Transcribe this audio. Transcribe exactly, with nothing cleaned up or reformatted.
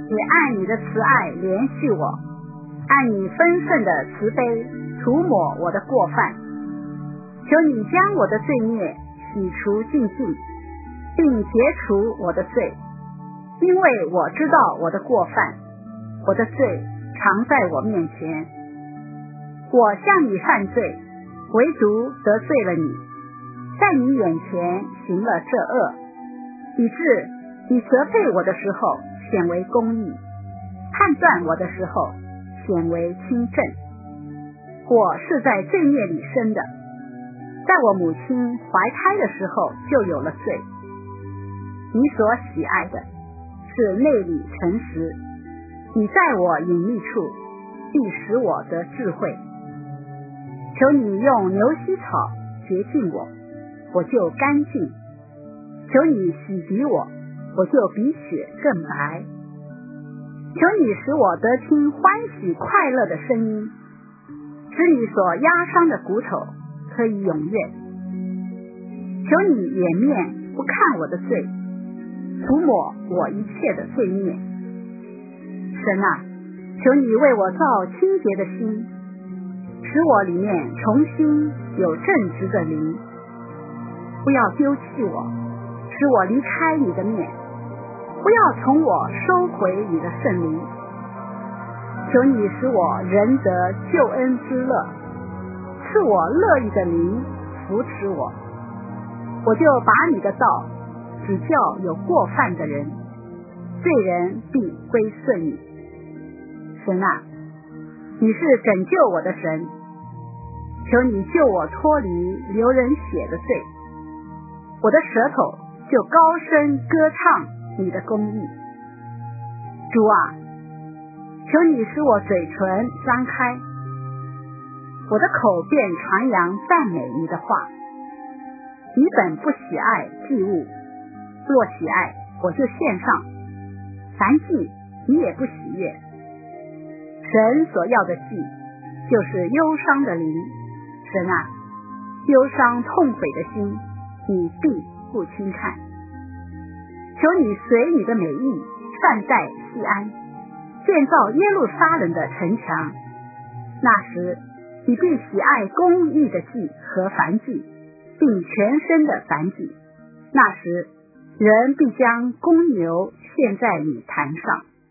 也按你的慈爱怜恤我，按你丰盛的慈悲涂抹我的过犯。求你将我的罪孽洗除净尽，并解除我的罪，因为我知道我的过犯，我的罪常在我面前。我向你犯罪，唯独得罪了你，在你眼前行了这恶，以致你责备我的时候显为公义，判断我的时候显为清正。我是在罪孽里生的，在我母亲怀胎的时候就有了罪。你所喜爱的是内里诚实，你在我隐秘处必使我得智慧。求你用牛膝草洁净我，我就干净；求你洗涤我，我就比雪更白。求你使我得听欢喜快乐的声音，使你所压伤的骨头可以踊跃。求你掩面不看我的罪，涂抹我一切的罪孽。神啊，求你为我造清洁的心，使我里面重新有正直的灵。不要丢弃我，使我离开你的面，不要从我收回你的圣灵。求你使我仍得救恩之乐，赐我乐意的灵扶持我，我就把你的道指教有过犯的人，罪人必归顺你。神啊，你是拯救我的神，求你救我脱离流人血的罪，我的舌头就高声歌唱你的公义。主啊，求你使我嘴唇张开，我的口便传扬赞美你的话。你本不喜爱祭物，若喜爱，我就献上；凡祭你也不喜悦。神所要的祭，就是忧伤的灵。神啊，忧伤痛悔的心，你必不轻看。求你随你的美意善待锡安，建造耶路撒冷的城墙。那时，你必喜爱公义的祭和燔祭，并全身的燔祭。那时，人必将公牛献在你坛上。